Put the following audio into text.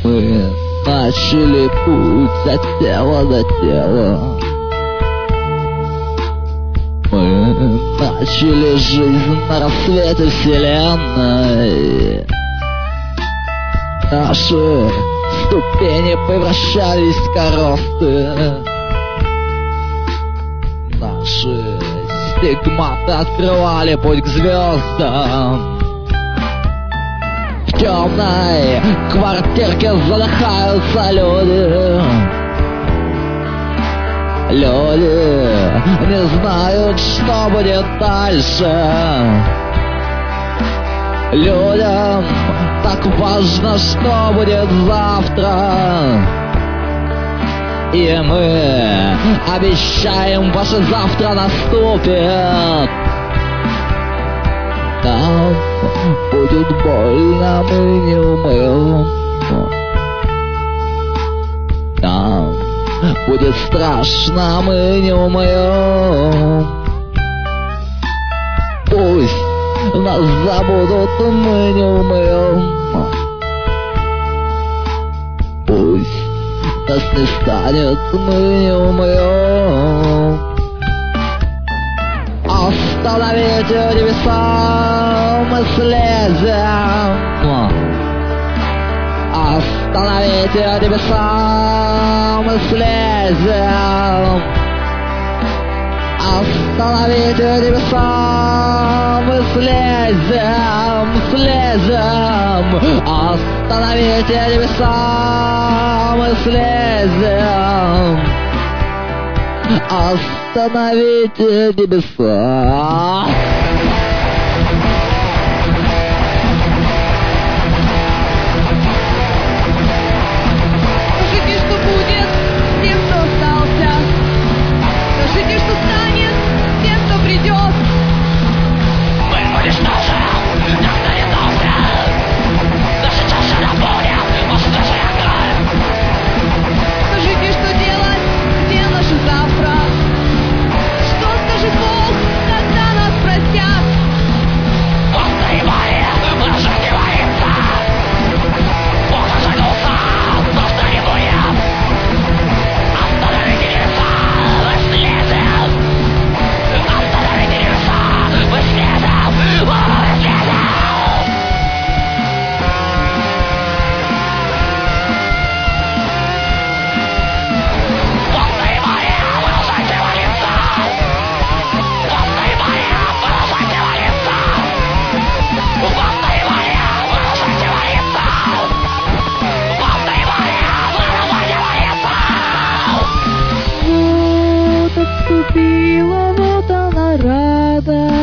Мы начали путь от тела до тела. Мы начали жизнь на рассвете вселенной. Наши ступени превращались в коросты. Наши стигматы открывали путь к звездам. В темной квартирке задыхаются люди. Люди не знают, что будет дальше. Людям так важно, что будет завтра. И мы обещаем, ваше завтра наступит. Нам будет больно, мы не умрем. Нам будет страшно, мы не умрем. Пусть нас забудут, мы не умрем. Пусть нас не станет, мы не умрем. Остановите небеса, мы слезем. Остановите небеса, мы слезем. Остановите небеса, мы слезем, слезем. Остановите небеса, мы слезем. Остановите небеса. Скажите, что будет с тем, кто остался. Скажите, что станет с тем, кто придет. Уничтожил, настоятелся. Наши чаши наполнят, уничтожая кровь. Скажите, что делать, где наше завтра. Что скажет Бог, когда нас простят? После боли разжигивается. Бог зажигался, но что не будет. Остановите небеса, мы слезем. Остановите небеса, мы слезем. Мы слезем. После боли разжигивается. После боли разжигивается. После боли разжигивается. После боли разжигивается. Вот отступила, вот она радость.